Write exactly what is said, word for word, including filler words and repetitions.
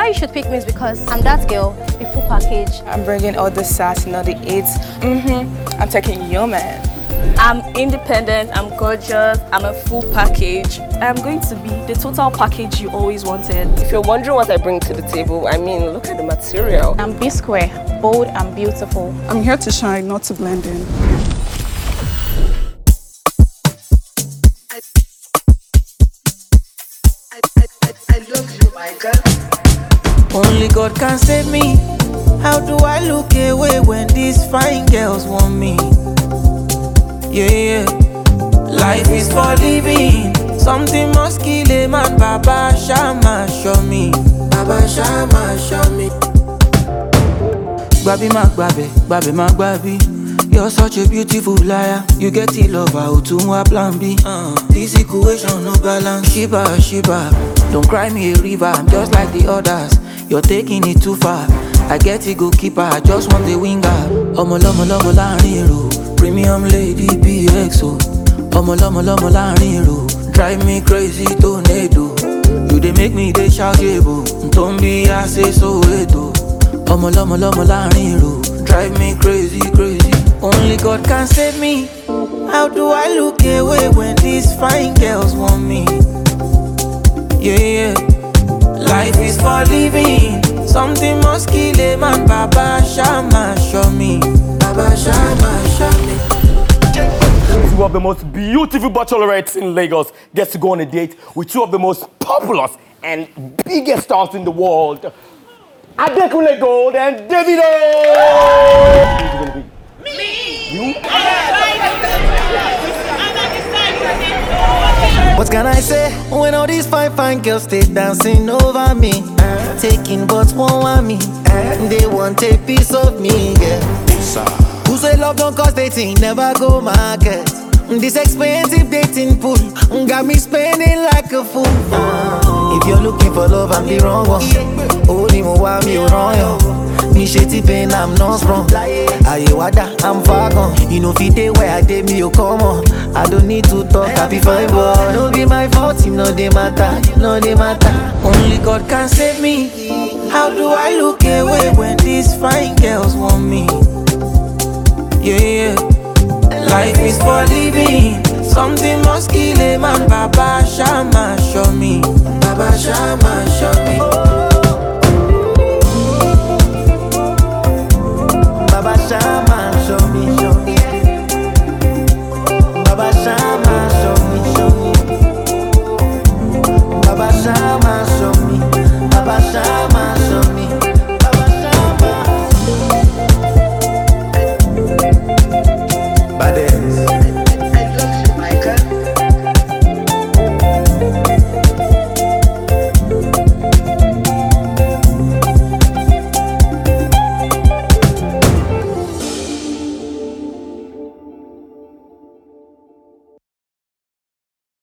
you should pick me is because I'm that girl, a full package. I'm bringing all the sass and all the aids. Mm-hmm. I'm taking your man. I'm independent, I'm gorgeous, I'm a full package. I'm going to be the total package you always wanted. If you're wondering what I bring to the table, I mean, look at the material. I'm B square, bold and beautiful. I'm here to shine, not to blend in. Only God can save me. How do I look away when these fine girls want me? Yeah, yeah. Life is for living. Something must kill a man. Baba Shama show me. Baba Shama show me. Babi ma babi, babi ma babi. You're such a beautiful liar. You get it lover, who to my plan B. Uh, this equation no balance. Shiba, Shiba. Don't cry me a river. I'm just like the others. You're taking it too far. I get it goalkeeper, I just want the winger. Omo lomo lomo láàrin èrò. Premium lady B X O. Omo lomo lomo láàrin èrò. Drive me crazy tornado. You dey make me dey shout yebo. Ntombi I say so eto. Omo lomo lomo láàrin èrò. Drive me crazy crazy. Only God can save me. How do I look away when these fine girls want me? Yeah, yeah. Life is for living. Something must kill a man. Baba Shama show me. Baba Shama show me. Two of the most beautiful bachelorettes in Lagos gets to go on a date with two of the most popular and biggest stars in the world, Adekunle Gold and Davido. Who's gonna be? Me. You? What can I say when all these fine fine girls stay dancing over me, uh, taking but won't want me, uh, they want a piece of me, yeah. Who say love don't cost dating, never go market. This expensive dating pool got me spending like a fool. Uh, if you're looking for love, I'm the wrong one. Only more why me wrong. Me shitty pain, I'm not strong. Aye wada, I'm far gone. You know fit day where I did me, you come on. I don't need to talk, I be fine, boy. Don't be my fault, you know they matter, you know they matter. Only God can save me. How do I look away when these fine girls want me? Yeah, yeah. Life is for living. Something must kill a man. Baba Shama show me. Baba Shama show me.